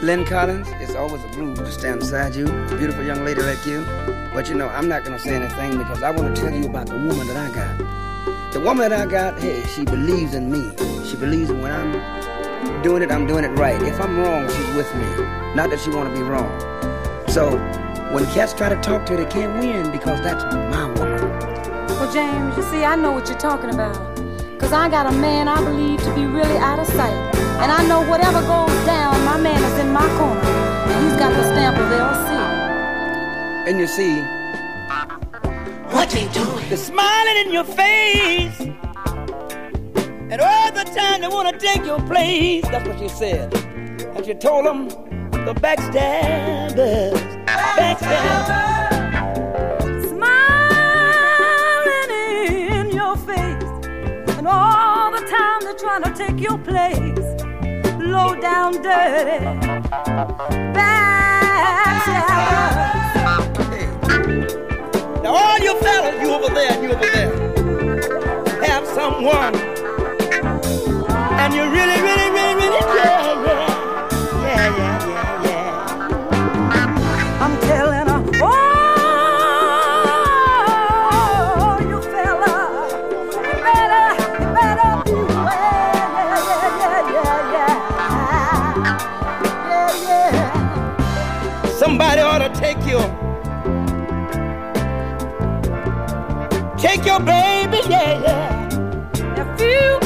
Lynn Collins, it's always a blues to stand beside you, a beautiful young lady like you. But you know, I'm not going to say anything because I want to tell you about the woman that I got. The woman that I got, hey, she believes in me. She believes that when I'm doing it right. If I'm wrong, she's with me. Not that she want to be wrong. So when cats try to talk to her, they can't win because that's my woman. Well, James, you see, I know what you're talking about. Because I got a man I believe to be really out of sight. And I know whatever goes down, my man is in my corner. And he's got the stamp of LC. And you see, what they doing? They're smiling in your face. And all the time they want to take your place. That's what you said. And you told them, the backstabbers. Smiling in your face. And all the time they're trying to take your place. Low down dirty backstabbers. Hey. Now all you fellas, you over there, have someone. And you really yeah. I'm telling her, oh, you fella, you better yeah. Somebody ought to take your baby, yeah. If you